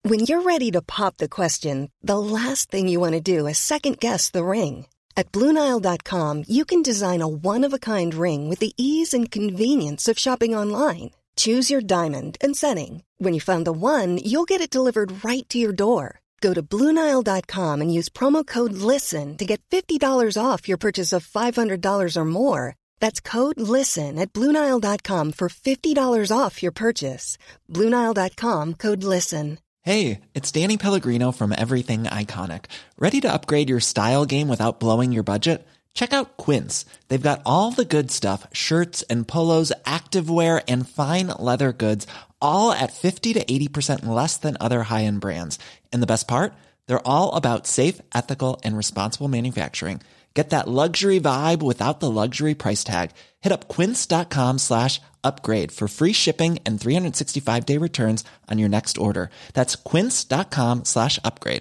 When you're ready to pop the question, the last thing you want to do is second-guess the ring. At BlueNile.com, you can design a one-of-a-kind ring with the ease and convenience of shopping online. Choose your diamond and setting. When you find the one, you'll get it delivered right to your door. Go to BlueNile.com and use promo code LISTEN to get $50 off your purchase of $500 or more. That's code LISTEN at BlueNile.com for $50 off your purchase. BlueNile.com, code LISTEN. Hey, it's Danny Pellegrino from Everything Iconic. Ready to upgrade your style game without blowing your budget? Check out Quince. They've got all the good stuff, shirts and polos, activewear, and fine leather goods, all at 50 to 80% less than other high-end brands. And the best part? They're all about safe, ethical, and responsible manufacturing. Get that luxury vibe without the luxury price tag. Hit up quince.com/upgrade for free shipping and 365-day returns on your next order. That's quince.com/upgrade.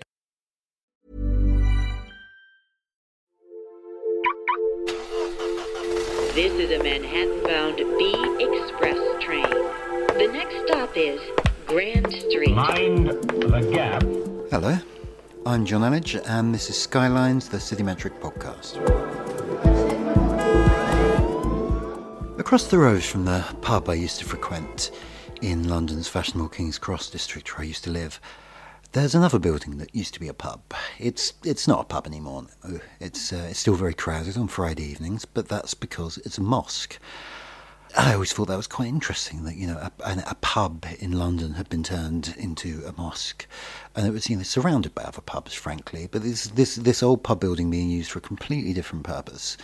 This is a Manhattan-bound B Express train. The next stop is Grand Street. Mind the gap. Hello, I'm John Elledge, and this is Skylines, the Citymetric podcast. Across the road from the pub I used to frequent in London's fashionable King's Cross district where I used to live, there's another building that used to be a pub. It's not a pub anymore. It's still very crowded on Friday evenings, but that's because it's a mosque. I always thought that was quite interesting that, a pub in London had been turned into a mosque, and it was, surrounded by other pubs, frankly, but this old pub building being used for a completely different purpose.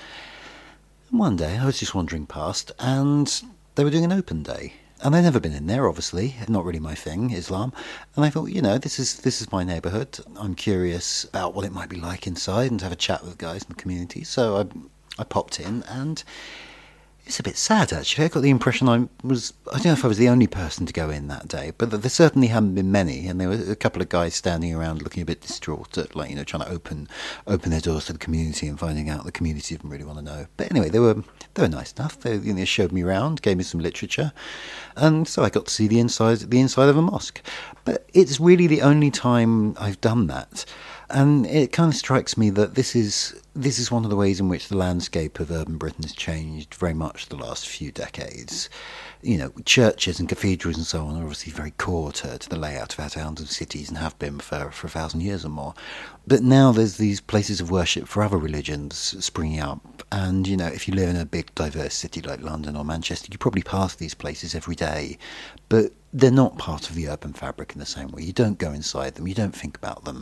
And one day I was just wandering past, and they were doing an open day, and I'd never been in there, obviously, not really my thing, Islam, and I thought, this is my neighbourhood. I'm curious about what it might be like inside and to have a chat with guys in the community, so I popped in, and it's a bit sad, actually. I got the impression I don't know if I was the only person to go in that day, but there certainly hadn't been many, and there were a couple of guys standing around looking a bit distraught at, trying to open their doors to the community and finding out the community didn't really want to know. But anyway, they were nice enough. They showed me around, gave me some literature, and so I got to see the inside of a mosque. But it's really the only time I've done that. And it kind of strikes me that this is one of the ways in which the landscape of urban Britain has changed very much the last few decades. Churches and cathedrals and so on are obviously very core to the layout of our towns and cities and have been for 1,000 years or more. But now there's these places of worship for other religions springing up. And, if you live in a big diverse city like London or Manchester, you probably pass these places every day. But they're not part of the urban fabric in the same way. You don't go inside them. You don't think about them.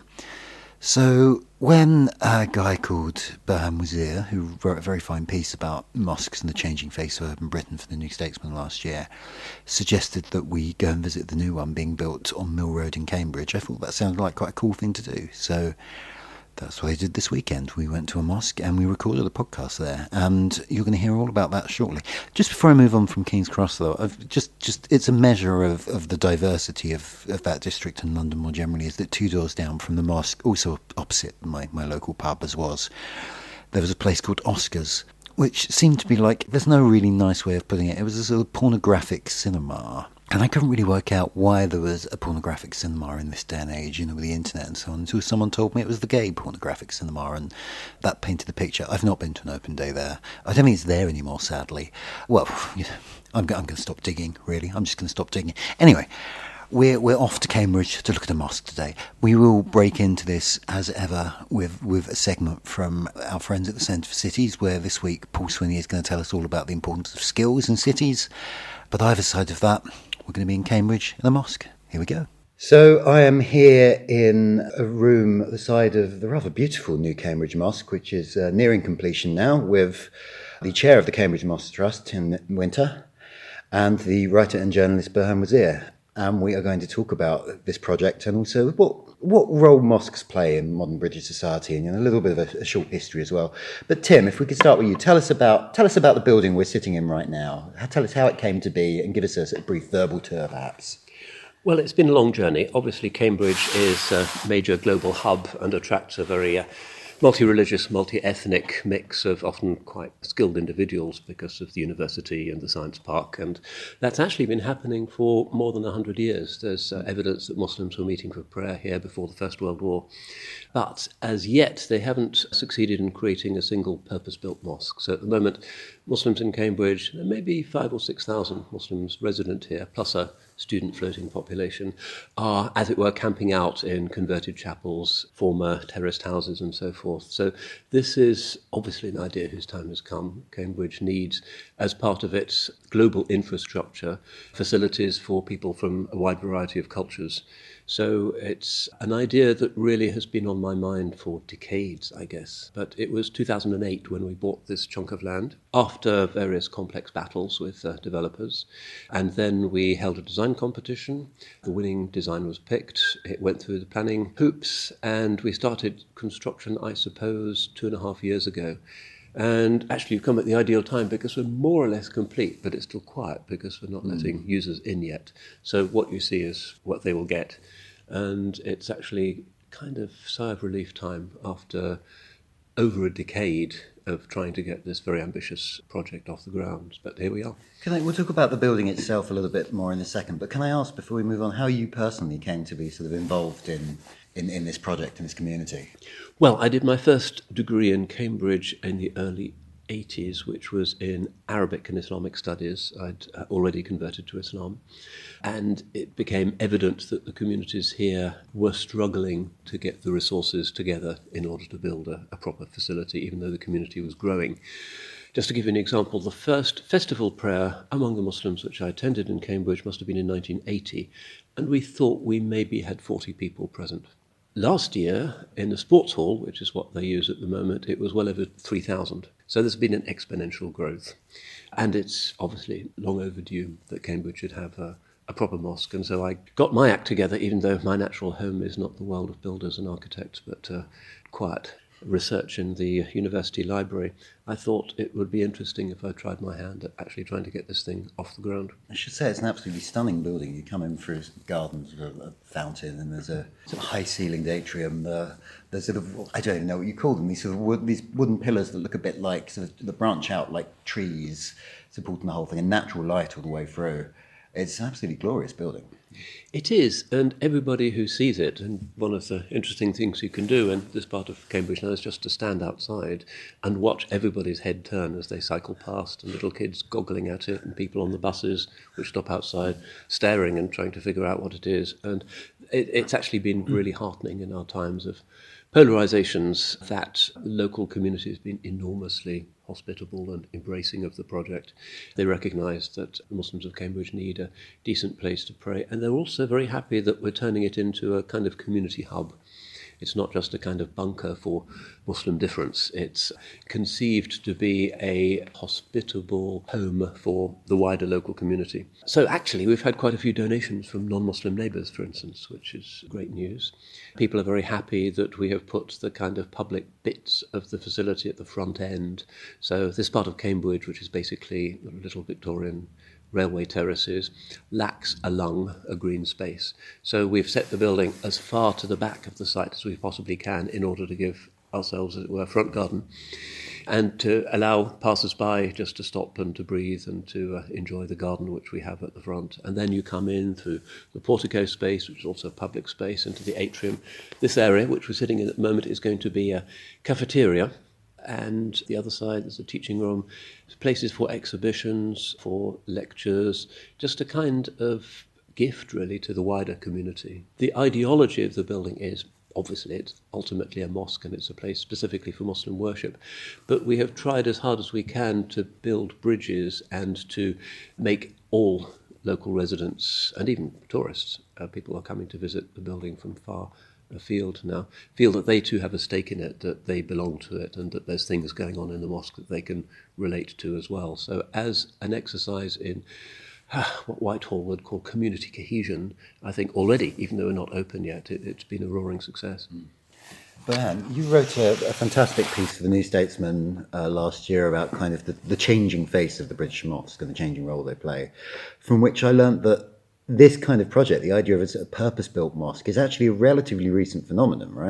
So when a guy called Burhan Wazir, who wrote a very fine piece about mosques and the changing face of urban Britain for the New Statesman last year, suggested that we go and visit the new one being built on Mill Road in Cambridge, I thought that sounded like quite a cool thing to do. So that's what I did this weekend. We went to a mosque and we recorded a podcast there, and you're going to hear all about that shortly. Just before I move on from King's Cross, though, it's a measure of the diversity of that district and London more generally, is that 2 doors down from the mosque, also opposite my local pub as was, there was a place called Oscars, which seemed to be like, there's no really nice way of putting it, it was a sort of pornographic cinema. And I couldn't really work out why there was a pornographic cinema in this day and age, with the internet and so on, until someone told me it was the gay pornographic cinema, and that painted the picture. I've not been to an open day there. I don't think it's there anymore, sadly. Well, I'm going to stop digging, really. I'm just going to stop digging. Anyway, we're off to Cambridge to look at a mosque today. We will break into this, as ever, with a segment from our friends at the Centre for Cities, where this week Paul Swinney is going to tell us all about the importance of skills in cities. But either side of that, we're going to be in Cambridge in a mosque. Here we go. So I am here in a room at the side of the rather beautiful new Cambridge Mosque, which is nearing completion now, with the chair of the Cambridge Mosque Trust, Tim Winter, and the writer and journalist Burhan Wazir. And we are going to talk about this project and also what role mosques play in modern British society, and a little bit of a short history as well. But Tim, if we could start with you, tell us about the building we're sitting in right now. Tell us how it came to be, and give us a brief verbal tour, perhaps. Well, it's been a long journey. Obviously, Cambridge is a major global hub and attracts a very multi-religious, multi-ethnic mix of often quite skilled individuals because of the university and the science park. And that's actually been happening for more than 100 years. There's evidence that Muslims were meeting for prayer here before the First World War. But as yet, they haven't succeeded in creating a single purpose-built mosque. So at the moment, Muslims in Cambridge, there may be 5,000 or 6,000 Muslims resident here, plus a student floating population, are, as it were, camping out in converted chapels, former terraced houses and so forth. So this is obviously an idea whose time has come. Cambridge needs, as part of its global infrastructure, facilities for people from a wide variety of cultures. So it's an idea that really has been on my mind for decades, I guess. But it was 2008 when we bought this chunk of land, after various complex battles with developers. And then we held a design competition. The winning design was picked. It went through the planning hoops, and we started construction, I suppose, 2.5 years ago. And actually, you've come at the ideal time because we're more or less complete, but it's still quiet because we're not letting users in yet. So what you see is what they will get. And it's actually kind of sigh of relief time after over a decade of trying to get this very ambitious project off the ground. But here we are. We'll talk about the building itself a little bit more in a second, but can I ask, before we move on, how you personally came to be sort of involved in this project, in this community? Well, I did my first degree in Cambridge in the early 80s, which was in Arabic and Islamic studies. I'd already converted to Islam. And it became evident that the communities here were struggling to get the resources together in order to build a proper facility, even though the community was growing. Just to give you an example, the first festival prayer among the Muslims which I attended in Cambridge must have been in 1980, and we thought we maybe had 40 people present. Last year, in the sports hall, which is what they use at the moment, it was well over 3,000. So there's been an exponential growth. And it's obviously long overdue that Cambridge should have a proper mosque. And so I got my act together, even though my natural home is not the world of builders and architects, but quiet research in the university library. I thought it would be interesting if I tried my hand at actually trying to get this thing off the ground. I should say it's an absolutely stunning building. You come in through gardens with a fountain, and there's a sort of high-ceilinged atrium. There's sort of, I don't even know what you call them, these sort of these wooden pillars that look a bit like, sort of, that branch out like trees, supporting the whole thing, and natural light all the way through. It's an absolutely glorious building. It is, and everybody who sees it, and one of the interesting things you can do in this part of Cambridge now is just to stand outside and watch everybody's head turn as they cycle past, and little kids goggling at it, and people on the buses which stop outside staring and trying to figure out what it is. And it's actually been really heartening in our times of polarizations that local community has been enormously hospitable and embracing of the project. They recognise that the Muslims of Cambridge need a decent place to pray, and they're also very happy that we're turning it into a kind of community hub. It's not just a kind of bunker for Muslim difference. It's conceived to be a hospitable home for the wider local community. So actually, we've had quite a few donations from non-Muslim neighbours, for instance, which is great news. People are very happy that we have put the kind of public bits of the facility at the front end. So this part of Cambridge, which is basically little Victorian railway terraces, lacks a green space. So we've set the building as far to the back of the site as we possibly can in order to give ourselves, as it were, front garden, and to allow passers-by just to stop and to breathe and to enjoy the garden which we have at the front. And then you come in through the portico space, which is also a public space, into the atrium. This area, which we're sitting in at the moment, is going to be a cafeteria. And the other side is a teaching room, places for exhibitions, for lectures, just a kind of gift, really, to the wider community. The ideology of the building is, obviously, it's ultimately a mosque and it's a place specifically for Muslim worship. But we have tried as hard as we can to build bridges and to make all local residents, and even tourists, people who are coming to visit the building from far afield now, feel that they too have a stake in it, that they belong to it, and that there's things going on in the mosque that they can relate to as well. So as an exercise in what Whitehall would call community cohesion, I think already, even though we're not open yet, it's been a roaring success. Bernard, you wrote a fantastic piece for the New Statesman last year about kind of the changing face of the British mosque and the changing role they play, from which I learnt that this kind of project, the idea of a purpose-built mosque, is actually a relatively recent phenomenon, right?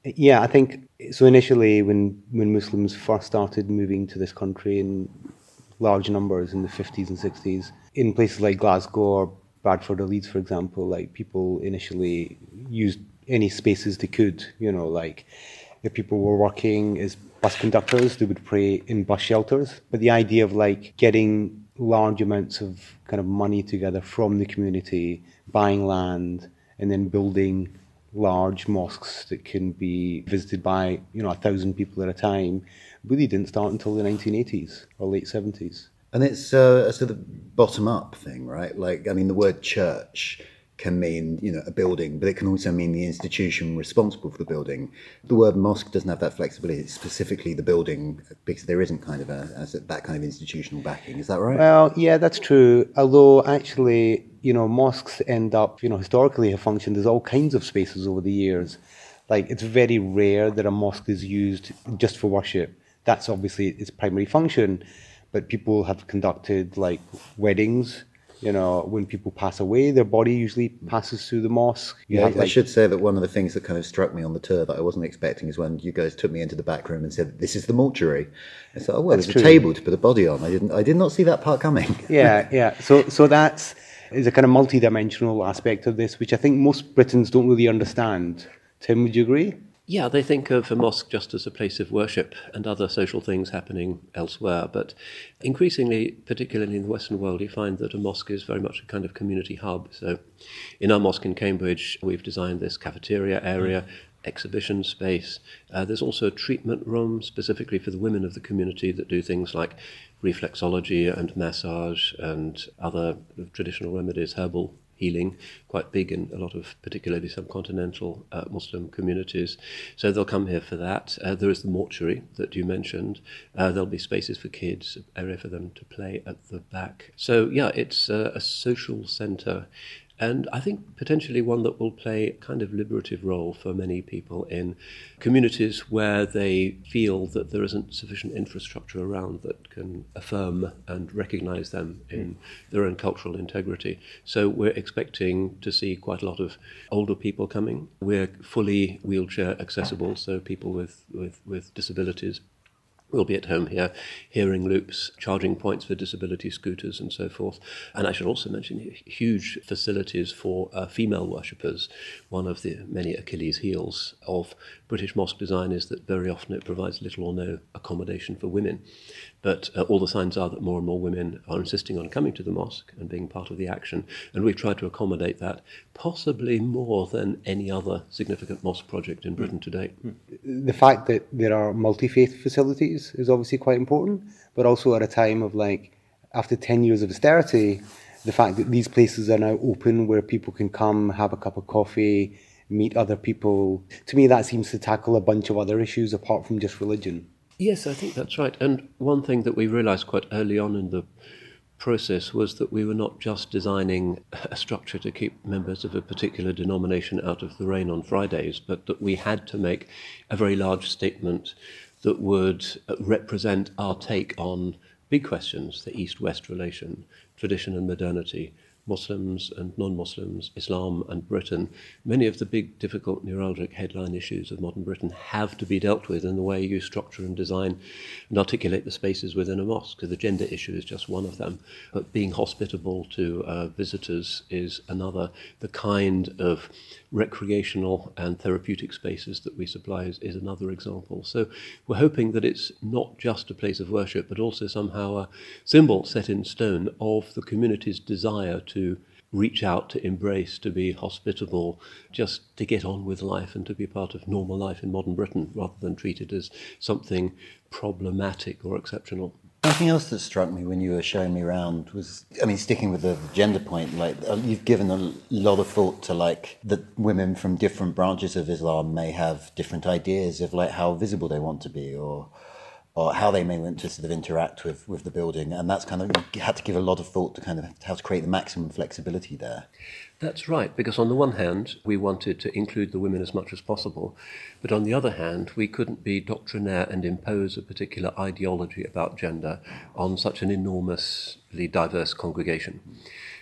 Yeah, I think so. Initially, when Muslims first started moving to this country in large numbers in the 50s and 60s, in places like Glasgow or Bradford or Leeds, for example, like people initially used any spaces they could. Like if people were working as bus conductors, they would pray in bus shelters. But the idea of like getting large amounts of kind of money together from the community, buying land, and then building large mosques that can be visited by 1,000 people at a time really didn't start until the 1980s or late 70s. And it's a sort of bottom-up thing, right? Like, I mean, the word church can mean, a building, but it can also mean the institution responsible for the building. The word mosque doesn't have that flexibility. It's specifically the building, because there isn't kind of that kind of institutional backing. Is that right? Well, yeah, that's true. Although, actually, mosques end up, historically have functioned as all kinds of spaces over the years. Like, it's very rare that a mosque is used just for worship. That's obviously its primary function. But people have conducted, like, weddings. When people pass away, their body usually passes through the mosque. I should say that one of the things that kind of struck me on the tour that I wasn't expecting is when you guys took me into the back room and said, "This is the mortuary." I thought, "Oh well, there's a table to put a body on." I did not see that part coming. Yeah. So that's is a kind of multi-dimensional aspect of this, which I think most Britons don't really understand. Tim, would you agree? Yeah, they think of a mosque just as a place of worship and other social things happening elsewhere. But increasingly, particularly in the Western world, you find that a mosque is very much a kind of community hub. So in our mosque in Cambridge, we've designed this cafeteria area, exhibition space. There's also a treatment room specifically for the women of the community that do things like reflexology and massage and other traditional remedies, herbal healing, quite big in a lot of particularly subcontinental Muslim communities. So they'll come here for that. There is the mortuary that you mentioned. There'll be spaces for kids, area for them to play at the back. So yeah, it's a social centre. And I think potentially one that will play a kind of liberative role for many people in communities where they feel that there isn't sufficient infrastructure around that can affirm and recognise them in their own cultural integrity. So we're expecting to see quite a lot of older people coming. We're fully wheelchair accessible, so people with disabilities will be at home here, hearing loops, charging points for disability scooters and so forth. And I should also mention huge facilities for female worshippers. One of the many Achilles heels of British mosque design is that very often it provides little or no accommodation for women. But all the signs are that more and more women are insisting on coming to the mosque and being part of the action. And we've tried to accommodate that, possibly more than any other significant mosque project in Britain to date. The fact that there are multi-faith facilities is obviously quite important, but also at a time of after 10 years of austerity, the fact that these places are now open where people can come, have a cup of coffee, meet other people. To me, that seems to tackle a bunch of other issues apart from just religion. Yes, I think that's right. And one thing that we realised quite early on in the process was that we were not just designing a structure to keep members of a particular denomination out of the rain on Fridays, but that we had to make a very large statement that would represent our take on big questions, the East-West relation, tradition and modernity, Muslims and non-Muslims, Islam and Britain. Many of the big, difficult, neuralgic headline issues of modern Britain have to be dealt with in the way you structure and design and articulate the spaces within a mosque. The gender issue is just one of them. But being hospitable to visitors is another. The kind of recreational and therapeutic spaces that we supply is another example. So we're hoping that it's not just a place of worship, but also somehow a symbol set in stone of the community's desire to reach out, to embrace, to be hospitable, just to get on with life and to be part of normal life in modern Britain, rather than treat it as something problematic or exceptional. Something else that struck me when you were showing me around was, sticking with the gender point, you've given a lot of thought to that women from different branches of Islam may have different ideas of how visible they want to be or how they may want to sort of interact with the building. And that's you had to give a lot of thought to kind of how to create the maximum flexibility there. That's right, because on the one hand, we wanted to include the women as much as possible, but on the other hand, we couldn't be doctrinaire and impose a particular ideology about gender on such an enormously diverse congregation.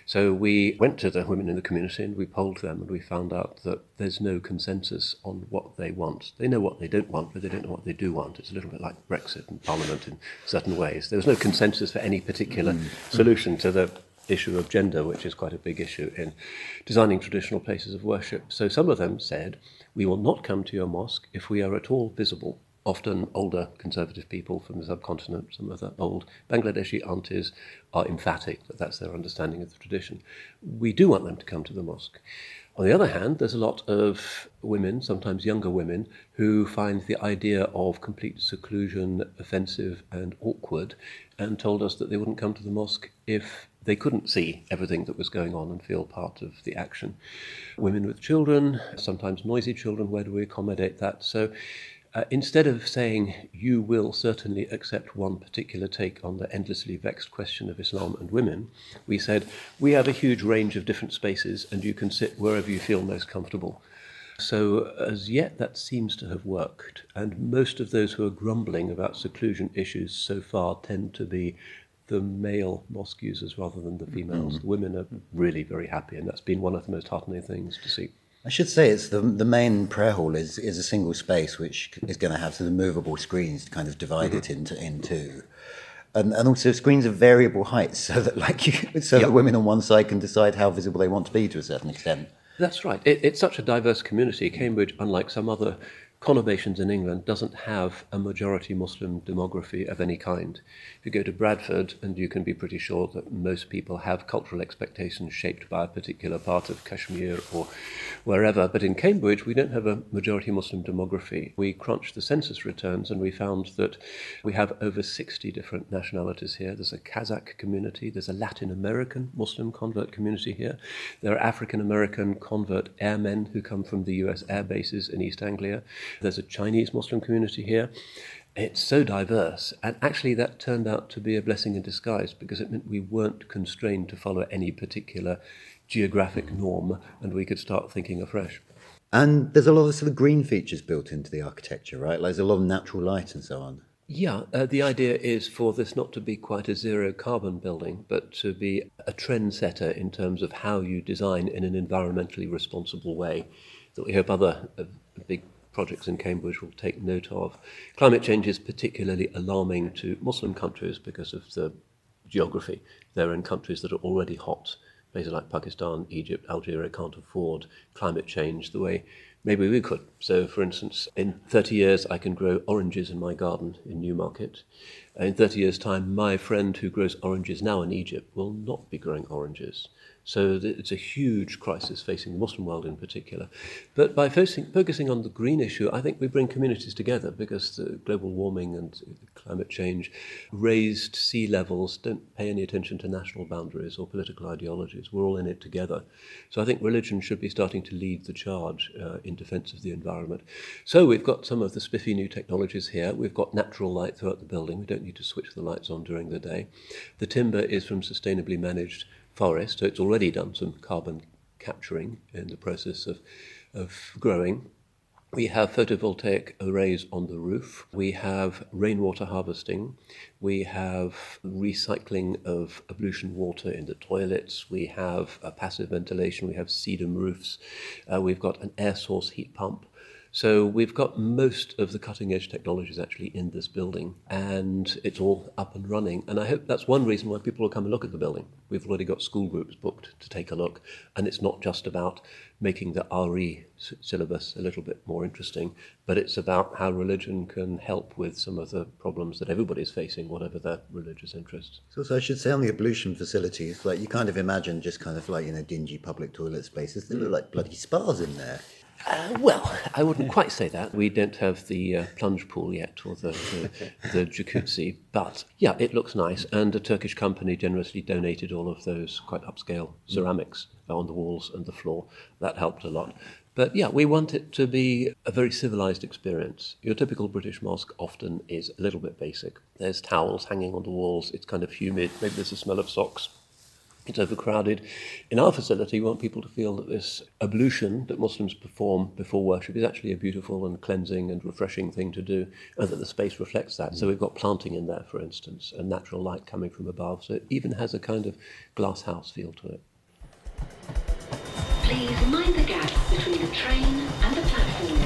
So we went to the women in the community and we polled them, and we found out that there's no consensus on what they want. They know what they don't want, but they don't know what they do want. It's a little bit like Brexit and Parliament in certain ways. There was no consensus for any particular solution to the issue of gender, which is quite a big issue in designing traditional places of worship. So some of them said, we will not come to your mosque if we are at all visible. Often older conservative people from the subcontinent, some of the old Bangladeshi aunties are emphatic that that's their understanding of the tradition. We do want them to come to the mosque. On the other hand, there's a lot of women, sometimes younger women, who find the idea of complete seclusion offensive and awkward, and told us that they wouldn't come to the mosque if they couldn't see everything that was going on and feel part of the action. Women with children, sometimes noisy children, where do we accommodate that? So instead of saying you will certainly accept one particular take on the endlessly vexed question of Islam and women, we said we have a huge range of different spaces and you can sit wherever you feel most comfortable. So as yet that seems to have worked, and most of those who are grumbling about seclusion issues so far tend to be the male mosque users rather than the females. The women are really very happy, and that's been one of the most heartening things to see. I should say it's the main prayer hall is a single space which is going to have sort of movable screens to kind of divide it in two. And also screens of variable heights so that that women on one side can decide how visible they want to be to a certain extent. That's right. It's such a diverse community. Cambridge, unlike some other conurbations in England, doesn't have a majority Muslim demography of any kind. If you go to Bradford, and you can be pretty sure that most people have cultural expectations shaped by a particular part of Kashmir or wherever, but in Cambridge we don't have a majority Muslim demography. We crunched the census returns and we found that we have over 60 different nationalities here. There's a Kazakh community, there's a Latin American Muslim convert community here, there are African American convert airmen who come from the US air bases in East Anglia, there's a Chinese Muslim community here. It's so diverse, and actually that turned out to be a blessing in disguise because it meant we weren't constrained to follow any particular geographic norm, and we could start thinking afresh. And there's a lot of sort of green features built into the architecture, right? Like there's a lot of natural light and so on. Yeah, the idea is for this not to be quite a zero carbon building, but to be a trendsetter in terms of how you design in an environmentally responsible way that we hope other big projects in Cambridge will take note of. Climate change is particularly alarming to Muslim countries because of the geography. They're in countries that are already hot. Places like Pakistan, Egypt, Algeria can't afford climate change the way maybe we could. So, for instance, in 30 years I can grow oranges in my garden in Newmarket. In 30 years' time, my friend who grows oranges now in Egypt will not be growing oranges. So it's a huge crisis facing the Muslim world in particular. But by focusing on the green issue, I think we bring communities together because the global warming and climate change, raised sea levels don't pay any attention to national boundaries or political ideologies. We're all in it together. So I think religion should be starting to lead the charge in defence of the environment. So we've got some of the spiffy new technologies here. We've got natural light throughout the building. We don't need to switch the lights on during the day. The timber is from sustainably managed forest, so it's already done some carbon capturing in the process of growing. We have photovoltaic arrays on the roof. We have rainwater harvesting. We have recycling of ablution water in the toilets. We have passive ventilation. We have sedum roofs. We've got an air source heat pump. So we've got most of the cutting-edge technologies actually in this building, and it's all up and running. And I hope that's one reason why people will come and look at the building. We've already got school groups booked to take a look, and it's not just about making the RE syllabus a little bit more interesting, but it's about how religion can help with some of the problems that everybody's facing, whatever their religious interests. So I should say on the ablution facilities, like you kind of imagine just kind of like, dingy public toilet spaces. They look like bloody spas in there. Well, I wouldn't quite say that. We don't have the plunge pool yet or the jacuzzi, but yeah, it looks nice. And a Turkish company generously donated all of those quite upscale ceramics on the walls and the floor. That helped a lot. But yeah, we want it to be a very civilized experience. Your typical British mosque often is a little bit basic. There's towels hanging on the walls. It's kind of humid. Maybe there's a smell of socks. It's overcrowded. In our facility, we want people to feel that this ablution that Muslims perform before worship is actually a beautiful and cleansing and refreshing thing to do, and that the space reflects that. So we've got planting in there, for instance, and natural light coming from above. So it even has a kind of glass house feel to it. Please mind the gap between the train and the platform.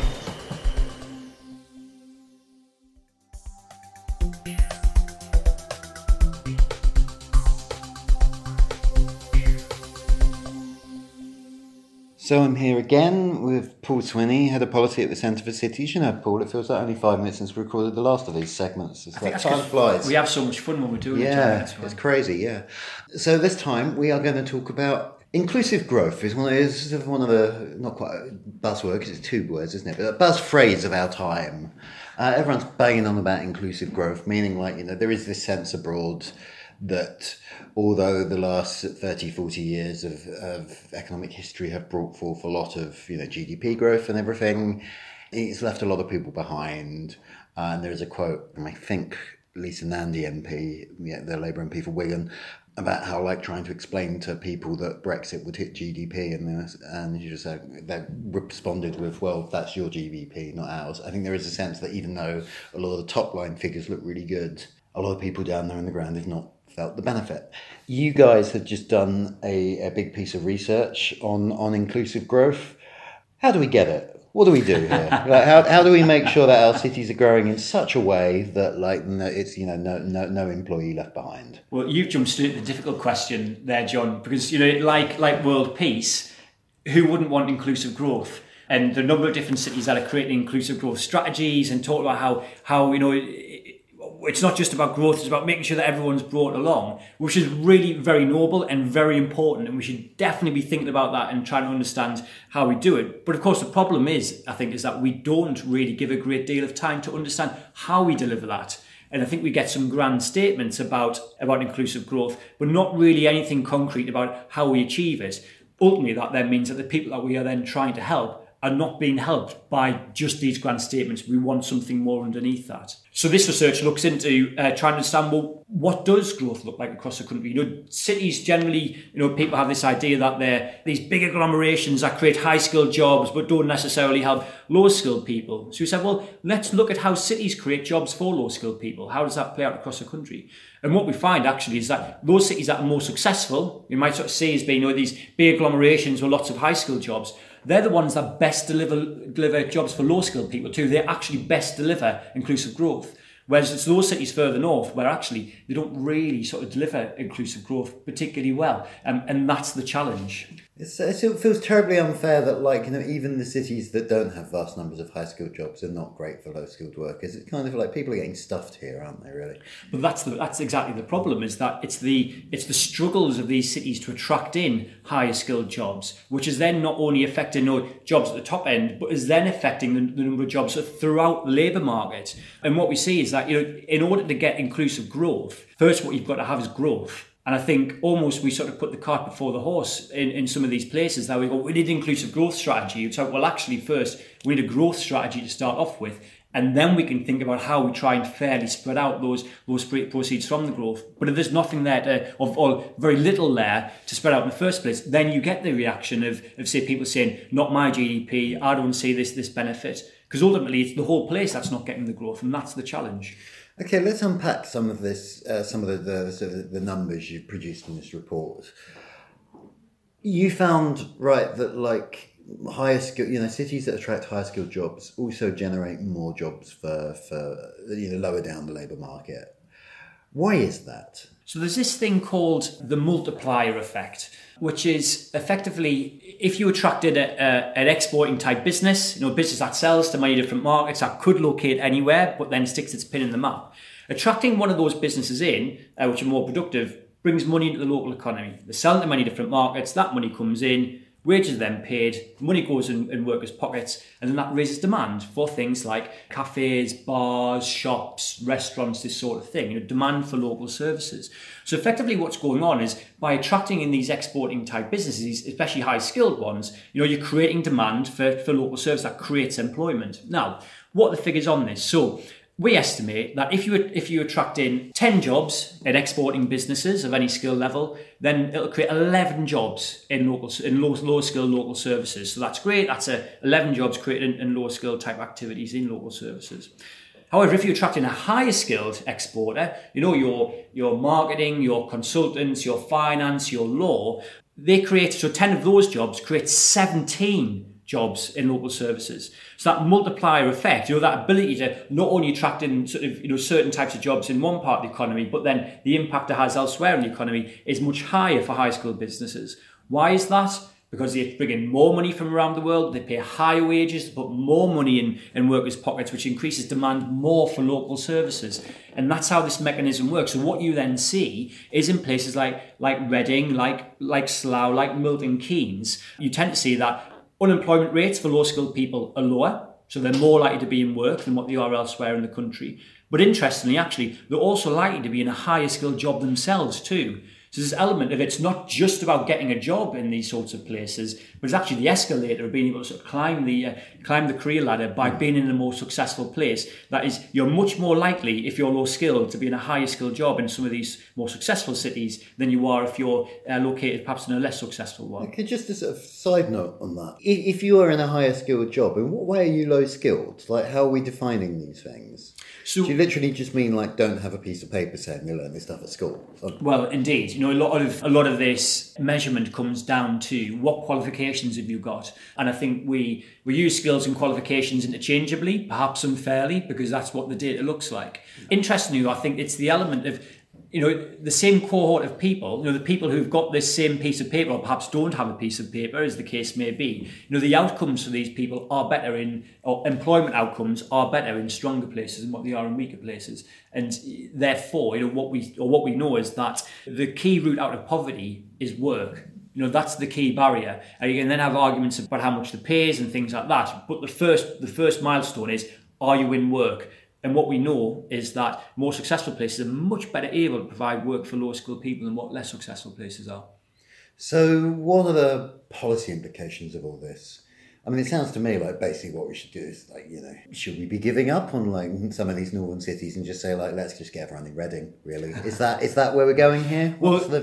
So I'm here again with Paul Swinney, Head of Policy at the Centre for Cities. You know, Paul, it feels like only 5 minutes since we recorded the last of these segments. It's like time flies. We have so much fun when we're doing it. Yeah, it's crazy, yeah. So this time we are going to talk about inclusive growth. Is one of the, not quite a buzzword because it's two words, isn't it? But a buzz phrase of our time. Everyone's banging on about inclusive growth, meaning like, you know, there is this sense abroad that although the last 30, 40 years of economic history have brought forth a lot of, you know, GDP growth and everything, it's left a lot of people behind. And there is a quote from, I think, Lisa Nandy MP, the Labour MP for Wigan, about how, like, trying to explain to people that Brexit would hit GDP, and you just said, they responded with, well, that's your GDP, not ours. I think there is a sense that even though a lot of the top line figures look really good, a lot of people down there on the ground have not felt the benefit. You guys have just done a big piece of research on inclusive growth. How do we get it? What do we do here? Like, how do we make sure that our cities are growing in such a way that, like, it's, you know, no employee left behind? Well, you've jumped straight to the difficult question there, John, because, you know, like world peace, who wouldn't want inclusive growth? And the number of different cities that are creating inclusive growth strategies and talk about how you know, it's not just about growth, it's about making sure that everyone's brought along, which is really very noble and very important. And we should definitely be thinking about that and trying to understand how we do it. But of course, the problem is that we don't really give a great deal of time to understand how we deliver that. And I think we get some grand statements about inclusive growth, but not really anything concrete about how we achieve it. Ultimately, that then means that the people that we are then trying to help are not being helped by just these grand statements. We want something more underneath that. So this research looks into trying to understand, well, what does growth look like across the country? You know, cities generally, you know, people have this idea that they're these big agglomerations that create high-skilled jobs but don't necessarily have low-skilled people. So we said, well, let's look at how cities create jobs for low-skilled people. How does that play out across the country? And what we find actually is that those cities that are more successful, you might sort of see as being, you know, these big agglomerations with lots of high-skilled jobs, they're the ones that best deliver jobs for low-skilled people too. They actually best deliver inclusive growth. Whereas it's those cities further north where actually they don't really sort of deliver inclusive growth particularly well. And that's the challenge. It feels terribly unfair that, like, you know, even the cities that don't have vast numbers of high-skilled jobs are not great for low-skilled workers. It's kind of like people are getting stuffed here, aren't they, really? But that's exactly the problem, is that it's the struggles of these cities to attract in higher-skilled jobs, which is then not only affecting, you know, jobs at the top end, but is then affecting the number of jobs throughout the labour market. And what we see is that, you know, in order to get inclusive growth, first what you've got to have is growth. And I think almost we sort of put the cart before the horse in some of these places. That we go, we need an inclusive growth strategy. So, well, actually, first, we need a growth strategy to start off with. And then we can think about how we try and fairly spread out those proceeds from the growth. But if there's nothing there or very little there to spread out in the first place, then you get the reaction of say, people saying, not my GDP, I don't see this benefit. Because ultimately, it's the whole place that's not getting the growth, and that's the challenge. Okay, let's unpack some of this, some of the numbers you've produced in this report. You found, right, that, like, higher skill, you know, cities that attract higher skilled jobs also generate more jobs for you know, lower down the labour market. Why is that? So there's this thing called the multiplier effect, which is effectively if you attracted an exporting type business, you know, a business that sells to many different markets, that could locate anywhere, but then sticks its pin in the map. Attracting one of those businesses in, which are more productive, brings money into the local economy. They're selling to many different markets, that money comes in, wages are then paid, money goes in workers' pockets, and then that raises demand for things like cafes, bars, shops, restaurants, this sort of thing, you know, demand for local services. So effectively what's going on is by attracting in these exporting type businesses, especially high skilled ones, you know, you're creating demand for local service that creates employment. Now, what are the figures on this? So we estimate that if you attract in 10 jobs in exporting businesses of any skill level, then it'll create 11 jobs in low skill local services. So that's great. That's 11 jobs created in low skill type activities in local services. However, if you attract in a higher skilled exporter, you know, your marketing, your consultants, your finance, your law, they create, so 10 of those jobs create 17 jobs in local services. So that multiplier effect, that ability to not only attract in sort of, certain types of jobs in one part of the economy, but then the impact it has elsewhere in the economy is much higher for high-skilled businesses. Why is that? Because they bring in more money from around the world, they pay higher wages, they put more money in workers' pockets, which increases demand more for local services. And that's how this mechanism works. So what you then see is in places like Reading, like Slough, like Milton Keynes, you tend to see that unemployment rates for low-skilled people are lower, so they're more likely to be in work than what they are elsewhere in the country. But interestingly, actually, they're also likely to be in a higher skilled job themselves too. So this element of it's not just about getting a job in these sorts of places, but it's actually the escalator of being able to sort of climb the career ladder by being in a more successful place. That is, you're much more likely, if you're low skilled, to be in a higher skilled job in some of these more successful cities than you are if you're located perhaps in a less successful one. Okay, just a sort of side note on that. If you are in a higher skilled job, in what way are you low skilled? Like, how are we defining these things? So, do you literally just mean like don't have a piece of paper saying you learn this stuff at school? Well, indeed. A lot of this measurement comes down to what qualifications have you got, and I think we use skills and qualifications interchangeably, perhaps unfairly, because that's what the data looks like. Interestingly, I think it's the element of the same cohort of people, the people who've got this same piece of paper or perhaps don't have a piece of paper, as the case may be, the outcomes for these people are better or employment outcomes are better in stronger places than what they are in weaker places. And therefore, what we know is that the key route out of poverty is work. That's the key barrier. And you can then have arguments about how much the pay is and things like that. But the first milestone is, are you in work? And what we know is that more successful places are much better able to provide work for low-skilled people than what less successful places are. So what are the policy implications of all this? I mean, it sounds to me like basically what we should do is should we be giving up on some of these northern cities and just say let's just get everyone in Reading, really? Is that where we're going here?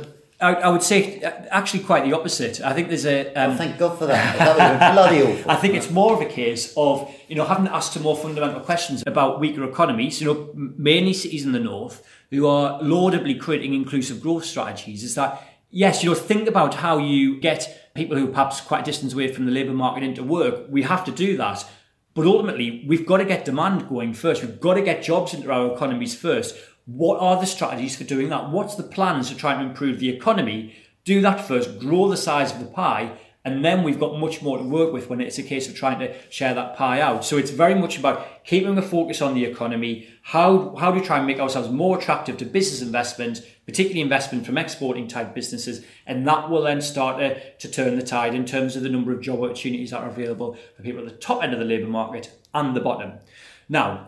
I would say actually quite the opposite. I think there's a... thank God for that. That was bloody awful. I think it's more of a case of, having to ask some more fundamental questions about weaker economies, mainly cities in the north, who are laudably creating inclusive growth strategies, is that, yes, think about how you get people who are perhaps quite a distance away from the labour market into work. We have to do that. But ultimately, we've got to get demand going first. We've got to get jobs into our economies first. What are the strategies for doing that? What's the plans to try and improve the economy? Do that first, grow the size of the pie, and then we've got much more to work with when it's a case of trying to share that pie out. So it's very much about keeping a focus on the economy. How do we try and make ourselves more attractive to business investment, particularly investment from exporting type businesses, and that will then start to turn the tide in terms of the number of job opportunities that are available for people at the top end of the labour market and the bottom. Now,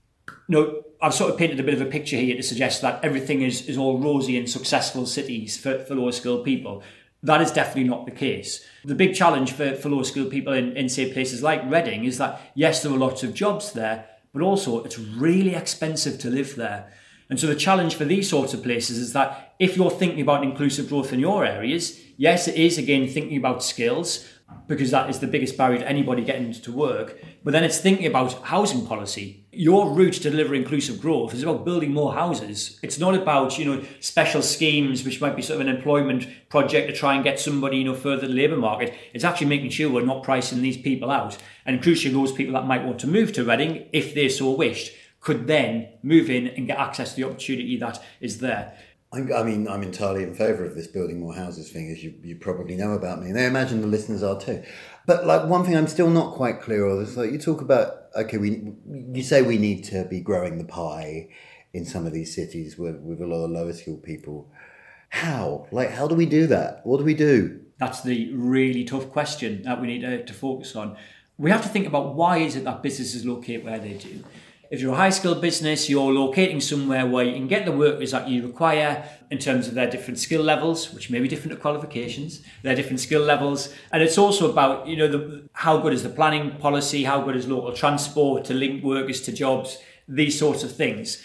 I've sort of painted a bit of a picture here to suggest that everything is all rosy in successful cities for lower skilled people. That is definitely not the case. The big challenge for lower skilled people in say places like Reading is that, yes, there are lots of jobs there, but also it's really expensive to live there. And so the challenge for these sorts of places is that if you're thinking about inclusive growth in your areas, yes, it is again thinking about skills, because that is the biggest barrier to anybody getting to work. But then it's thinking about housing policy. Your route to deliver inclusive growth is about building more houses. It's not about, special schemes, which might be sort of an employment project to try and get somebody, further to the labour market. It's actually making sure we're not pricing these people out. And crucially, those people that might want to move to Reading, if they so wished, could then move in and get access to the opportunity that is there. I mean, I'm entirely in favour of this building more houses thing, as you probably know about me, and I imagine the listeners are too. But one thing I'm still not quite clear of is you talk about, you say we need to be growing the pie in some of these cities with a lot of lower skilled people. How? How do we do that? What do we do? That's the really tough question that we need to focus on. We have to think about why is it that businesses locate where they do. If you're a high-skilled business, you're locating somewhere where you can get the workers that you require in terms of their different skill levels, which may be different to qualifications, their different skill levels. And it's also about, how good is the planning policy, how good is local transport to link workers to jobs, these sorts of things.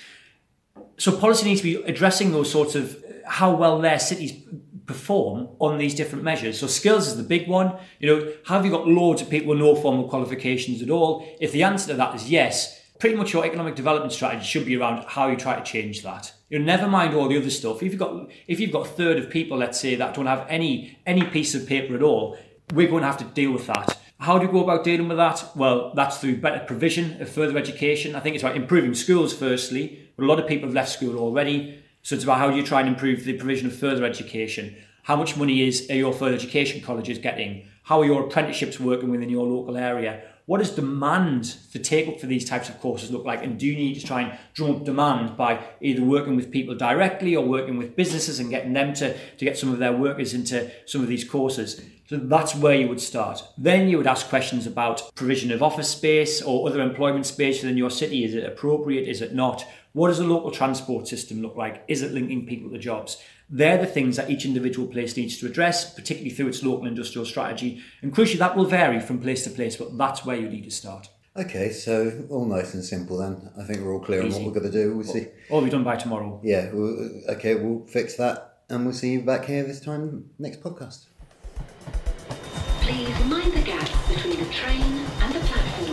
So policy needs to be addressing those sorts of how well their cities perform on these different measures. So skills is the big one. Have you got loads of people with no formal qualifications at all? If the answer to that is yes, pretty much your economic development strategy should be around how you try to change that. Never mind all the other stuff. If you've got a third of people, let's say, that don't have any piece of paper at all, we're going to have to deal with that. How do you go about dealing with that? Well, that's through better provision of further education. I think it's about improving schools firstly, but a lot of people have left school already. So it's about how do you try and improve the provision of further education. How much money are your further education colleges getting? How are your apprenticeships working within your local area? What does demand for take-up for these types of courses look like? And do you need to try and drum up demand by either working with people directly or working with businesses and getting them to get some of their workers into some of these courses? So that's where you would start. Then you would ask questions about provision of office space or other employment space within your city. Is it appropriate? Is it not? What does the local transport system look like? Is it linking people to jobs? They're the things that each individual place needs to address, particularly through its local industrial strategy. And crucially, that will vary from place to place, but that's where you need to start. Okay, so all nice and simple then. I think we're all clear on what we're going to do. We'll see. All be done by tomorrow. Yeah, okay, we'll fix that and we'll see you back here this time next podcast. Please mind the gap between the train and the platform.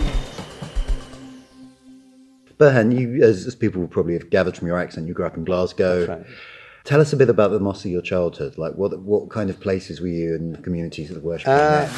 Burhan, you, as people will probably have gathered from your accent, you grew up in Glasgow. That's right. Tell us a bit about the mosques of your childhood. Like, what kind of places were you in the communities that worship?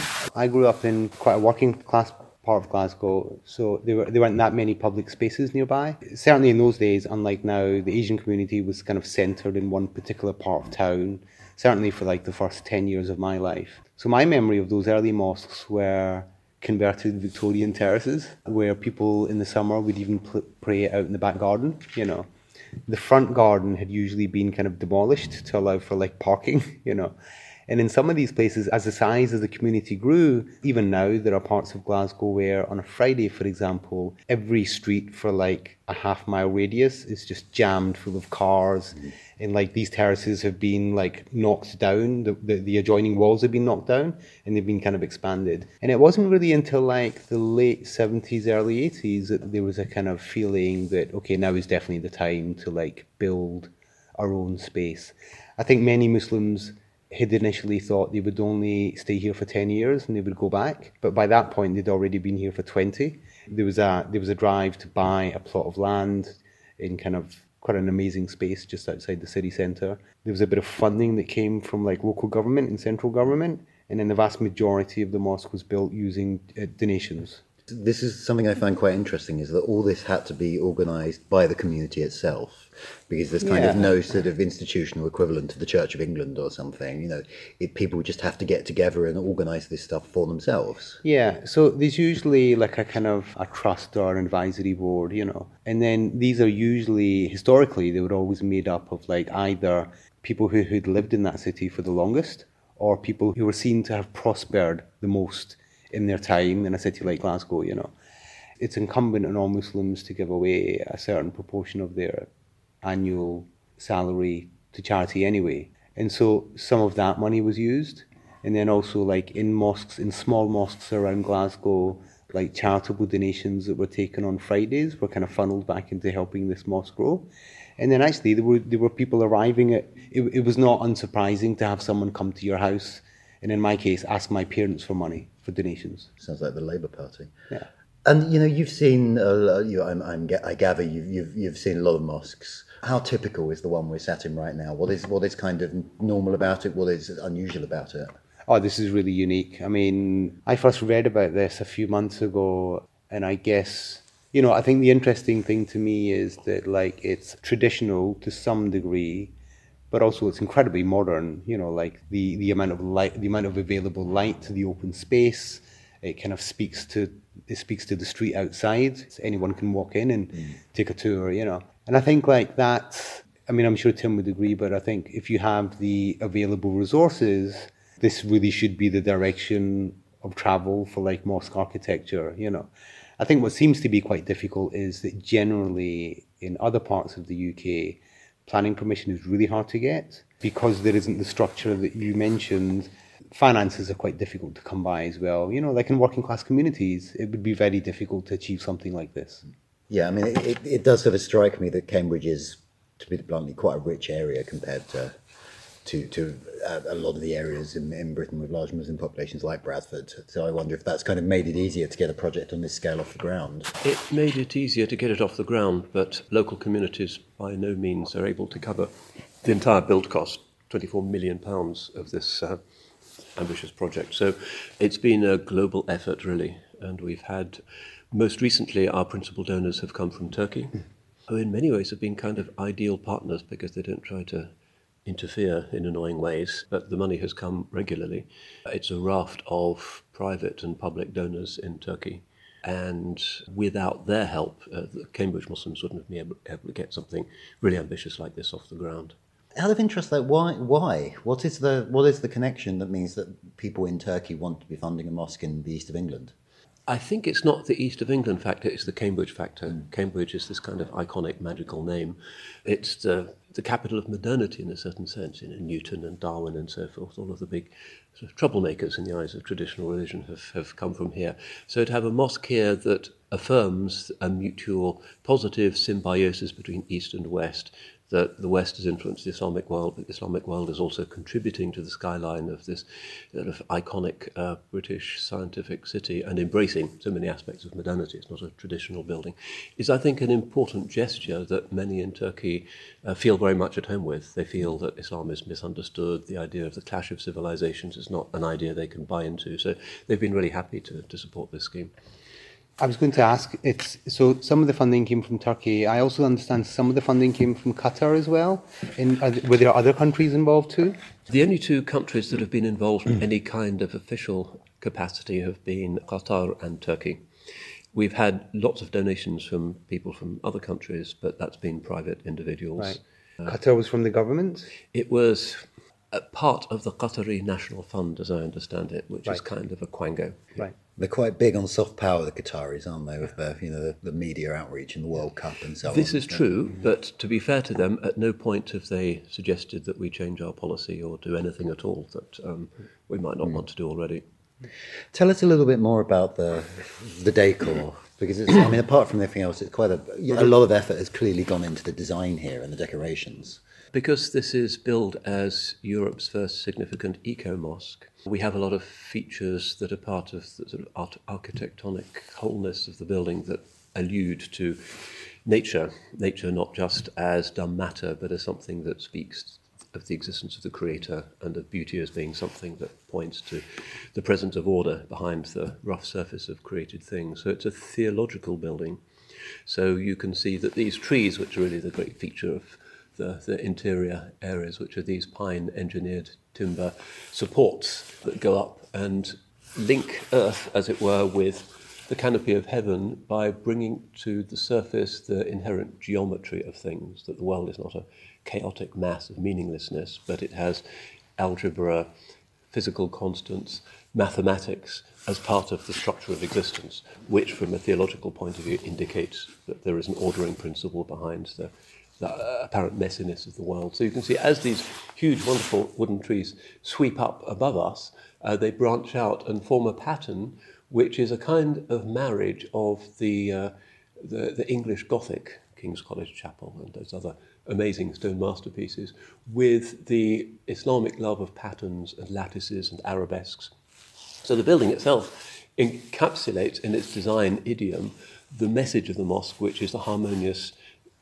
I grew up in quite a working class part of Glasgow, so there weren't that many public spaces nearby. Certainly in those days, unlike now, the Asian community was kind of centred in one particular part of town, certainly for like the first 10 years of my life. So my memory of those early mosques were converted Victorian terraces, where people in the summer would even pray out in the back garden, you know. The front garden had usually been kind of demolished to allow for like parking, you know. And in some of these places, as the size of the community grew, even now there are parts of Glasgow where on a Friday, for example, every street for like a half-mile radius is just jammed full of cars. And like these terraces have been like knocked down, the adjoining walls have been knocked down and they've been kind of expanded. And it wasn't really until like the late 70s, early 80s that there was a kind of feeling that, okay, now is definitely the time to like build our own space. I think many Muslims had initially thought they would only stay here for 10 years and they would go back. But by that point, they'd already been here for 20. There was a drive to buy a plot of land in kind of quite an amazing space just outside the city centre. There was a bit of funding that came from like local government and central government. And then the vast majority of the mosque was built using donations. This is something I find quite interesting, is that all this had to be organised by the community itself, because there's kind of no sort of institutional equivalent to the Church of England or something. You know, people just have to get together and organise this stuff for themselves. Yeah, so there's usually like a kind of a trust or an advisory board, you know. And then these are usually, historically, they were always made up of like either people who'd lived in that city for the longest or people who were seen to have prospered the most in their time in a city like Glasgow, you know. It's incumbent on all Muslims to give away a certain proportion of their annual salary to charity anyway. And so some of that money was used. And then also like in mosques, in small mosques around Glasgow, like charitable donations that were taken on Fridays were kind of funneled back into helping this mosque grow. And then actually there were people arriving at, it was not unsurprising to have someone come to your house and in my case ask my parents for money for donations. Sounds like the Labour Party. Yeah. And you know, you've seen. I gather you've seen a lot of mosques. How typical is the one we're sat in right now? What is kind of normal about it? What is unusual about it? Oh, this is really unique. I mean, I first read about this a few months ago, and I guess, you know, I think the interesting thing to me is that like it's traditional to some degree, but also it's incredibly modern, you know, like the amount of light, the amount of available light to the open space. It kind of speaks to the street outside. So anyone can walk in and take a tour, you know. And I think like that, I mean, I'm sure Tim would agree, but I think if you have the available resources, this really should be the direction of travel for like mosque architecture, you know. I think what seems to be quite difficult is that generally in other parts of the UK, planning permission is really hard to get because there isn't the structure that you mentioned. Finances are quite difficult to come by as well. You know, like in working class communities, it would be very difficult to achieve something like this. Yeah, I mean, it does sort of strike me that Cambridge is, to put it bluntly, quite a rich area compared to to a lot of the areas in Britain with large Muslim populations like Bradford. So I wonder if that's kind of made it easier to get a project on this scale off the ground. It made it easier to get it off the ground, but local communities by no means are able to cover the entire build cost, £24 million of this ambitious project. So it's been a global effort, really, and we've had, most recently, our principal donors have come from Turkey, who in many ways have been kind of ideal partners because they don't try to interfere in annoying ways, but the money has come regularly. It's a raft of private and public donors in Turkey, and without their help, the Cambridge Muslims wouldn't have been able to get something really ambitious like this off the ground. Out of interest, though, why? What is the connection that means that people in Turkey want to be funding a mosque in the east of England? I think it's not the East of England factor, it's the Cambridge factor. Cambridge is this kind of iconic, magical name. It's the capital of modernity in a certain sense. Newton and Darwin and so forth, all of the big sort of troublemakers in the eyes of traditional religion have come from here. So to have a mosque here that affirms a mutual positive symbiosis between East and West, that the West has influenced the Islamic world, but the Islamic world is also contributing to the skyline of this sort of iconic British scientific city and embracing so many aspects of modernity. It's not a traditional building. Is, I think, an important gesture that many in Turkey feel very much at home with. They feel that Islam is misunderstood. The idea of the clash of civilizations is not an idea they can buy into. So they've been really happy to support this scheme. I was going to ask, so some of the funding came from Turkey. I also understand some of the funding came from Qatar as well. Were there other countries involved too? The only two countries that have been involved in any kind of official capacity have been Qatar and Turkey. We've had lots of donations from people from other countries, but that's been private individuals. Right. Qatar was from the government? It was a part of the Qatari National Fund, as I understand it, which is kind of a quango. Right. They're quite big on soft power, the Qataris, aren't they, with the media outreach in the World Cup and so on. This is true, but to be fair to them, at no point have they suggested that we change our policy or do anything at all that we might not want to do already. Tell us a little bit more about the decor, because it's, apart from everything else, it's quite a lot of effort has clearly gone into the design here and the decorations. Because this is billed as Europe's first significant eco-mosque, we have a lot of features that are part of the sort of architectonic wholeness of the building that allude to nature not just as dumb matter, but as something that speaks of the existence of the Creator and of beauty as being something that points to the presence of order behind the rough surface of created things. So it's a theological building. So you can see that these trees, which are really the great feature of the interior areas, which are these pine engineered timber supports that go up and link earth, as it were, with the canopy of heaven by bringing to the surface the inherent geometry of things, that the world is not a chaotic mass of meaninglessness, but it has algebra, physical constants, mathematics as part of the structure of existence, which from a theological point of view indicates that there is an ordering principle behind the apparent messiness of the world. So you can see as these huge, wonderful wooden trees sweep up above us, they branch out and form a pattern which is a kind of marriage of the English Gothic, King's College Chapel and those other amazing stone masterpieces, with the Islamic love of patterns and lattices and arabesques. So the building itself encapsulates in its design idiom the message of the mosque, which is the harmonious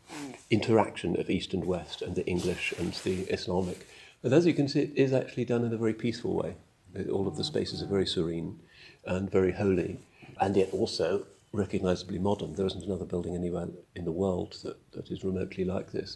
interaction of East and West and the English and the Islamic. And as you can see, it is actually done in a very peaceful way. All of the spaces are very serene and very holy, and yet also recognisably modern. There isn't another building anywhere in the world that is remotely like this.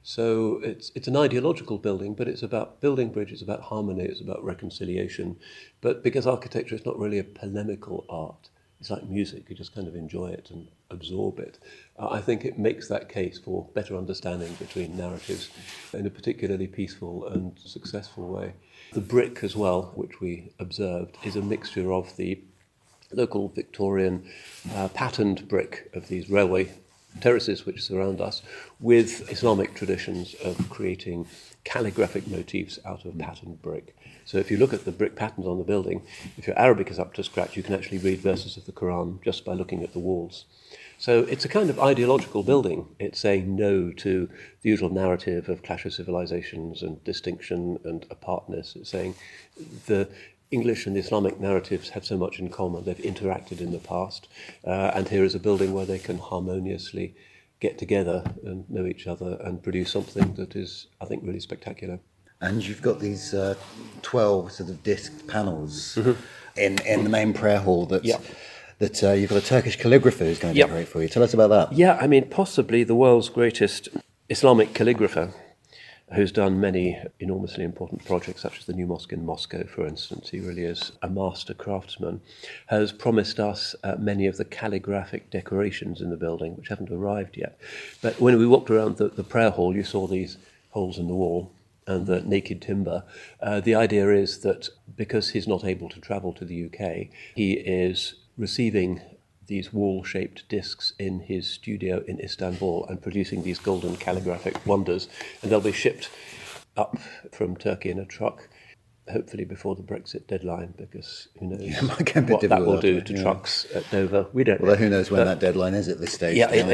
So it's an ideological building, but it's about building bridges, it's about harmony, it's about reconciliation. But because architecture is not really a polemical art, it's like music, you just kind of enjoy it and absorb it. I think it makes that case for better understanding between narratives in a particularly peaceful and successful way. The brick as well, which we observed, is a mixture of the local Victorian patterned brick of these railway terraces which surround us, with Islamic traditions of creating calligraphic motifs out of patterned brick. So if you look at the brick patterns on the building, if your Arabic is up to scratch, you can actually read verses of the Quran just by looking at the walls. So it's a kind of ideological building. It's saying no to the usual narrative of clash of civilizations and distinction and apartness. It's saying the English and the Islamic narratives have so much in common. They've interacted in the past. And here is a building where they can harmoniously get together and know each other and produce something that is, I think, really spectacular. And you've got these 12 sort of disc panels in the main prayer hall that you've got a Turkish calligrapher who's going to decorate for you. Tell us about that. Yeah, I mean, possibly the world's greatest Islamic calligrapher, who's done many enormously important projects, such as the new mosque in Moscow, for instance. He really is a master craftsman, has promised us many of the calligraphic decorations in the building, which haven't arrived yet. But when we walked around the prayer hall, you saw these holes in the wall and the naked timber. The idea is that because he's not able to travel to the UK, he is receiving these wall-shaped discs in his studio in Istanbul and producing these golden calligraphic wonders, and they'll be shipped up from Turkey in a truck, hopefully before the Brexit deadline, because who knows what that will do to trucks at Dover. We don't know. Well, who knows when that deadline is at this stage.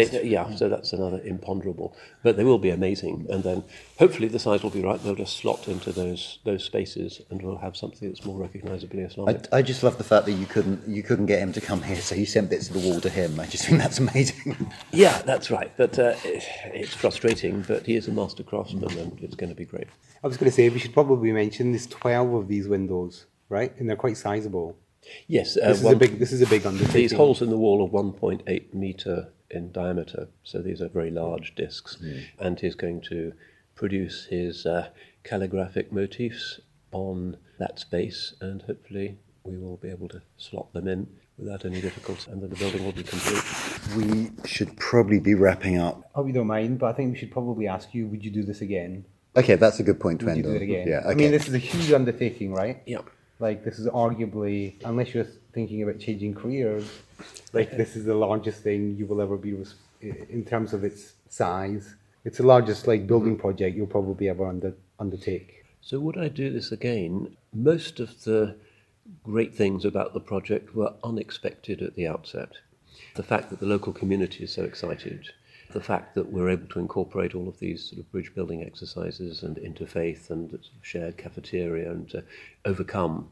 So that's another imponderable. But they will be amazing, and then hopefully the size will be right. They'll just slot into those spaces, and we'll have something that's more recognisably Islamic. I just love the fact that you couldn't get him to come here, so you sent bits of the wall to him. I just think that's amazing. Yeah, that's right. But it's frustrating, but he is a master craftsman, and it's going to be great. I was going to say, we should probably mention there's 12 of these windows, right? And they're quite sizable. Yes. This is a big undertaking. These holes in the wall are 1.8 metre in diameter, so these are very large discs. And he's going to produce his calligraphic motifs on that space, and hopefully we will be able to slot them in without any difficulty, and then the building will be complete. We should probably be wrapping up. I hope you don't mind, but I think we should probably ask you, would you do this again? Okay, that's a good point to end on. Would you do it again? Yeah, okay. I mean, this is a huge undertaking, right? Yeah. Like, this is arguably, unless you're thinking about changing careers, like, this is the largest thing you will ever be, in terms of its size. It's the largest, like, building project you'll probably ever undertake. So would I do this again? Most of the great things about the project were unexpected at the outset. The fact that the local community is so excited, the fact that we're able to incorporate all of these sort of bridge building exercises and interfaith and shared cafeteria and to overcome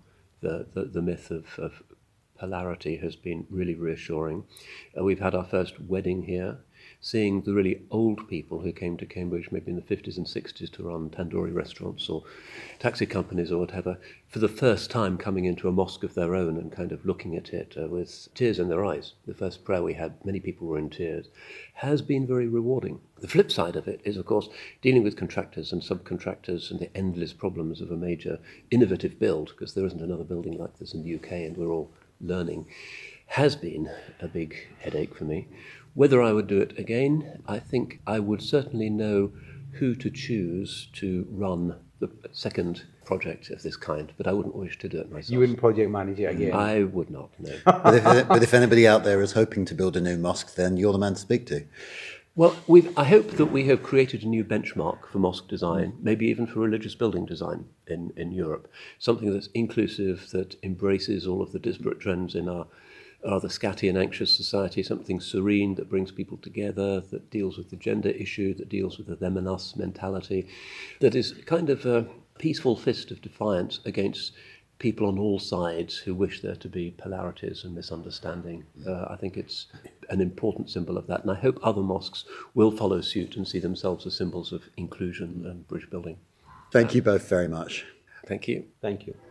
the myth of polarity has been really reassuring. We've had our first wedding here, seeing the really old people who came to Cambridge maybe in the 50s and 60s to run tandoori restaurants or taxi companies or whatever, for the first time coming into a mosque of their own and kind of looking at it with tears in their eyes. The first prayer we had, many people were in tears, has been very rewarding. The flip side of it is, of course, dealing with contractors and subcontractors and the endless problems of a major innovative build, because there isn't another building like this in the UK and we're all learning, has been a big headache for me. Whether I would do it again, I think I would certainly know who to choose to run the second project of this kind, but I wouldn't wish to do it myself. You wouldn't project manage it again? I would not, no. But if anybody out there is hoping to build a new mosque, then you're the man to speak to. Well, I hope that we have created a new benchmark for mosque design, maybe even for religious building design in Europe, something that's inclusive, that embraces all of the disparate trends in our rather scatty and anxious society, something serene that brings people together, that deals with the gender issue, that deals with the them and us mentality, that is kind of a peaceful fist of defiance against people on all sides who wish there to be polarities and misunderstanding. I think it's an important symbol of that, and I hope other mosques will follow suit and see themselves as symbols of inclusion and bridge building. Thank you both very much. Thank you. Thank you.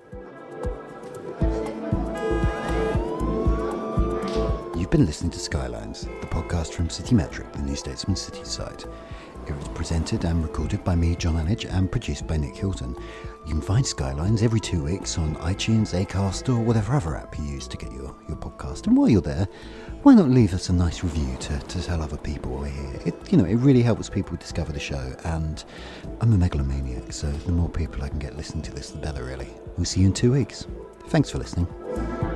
You've been listening to Skylines, the podcast from Citymetric, the New Statesman City site. It was presented and recorded by me, John Anage, and produced by Nick Hilton. You can find Skylines every 2 weeks on iTunes, Acast, or whatever other app you use to get your podcast. And while you're there, why not leave us a nice review to tell other people we're here? It really helps people discover the show, and I'm a megalomaniac, so the more people I can get listening to this, the better, really. We'll see you in 2 weeks. Thanks for listening.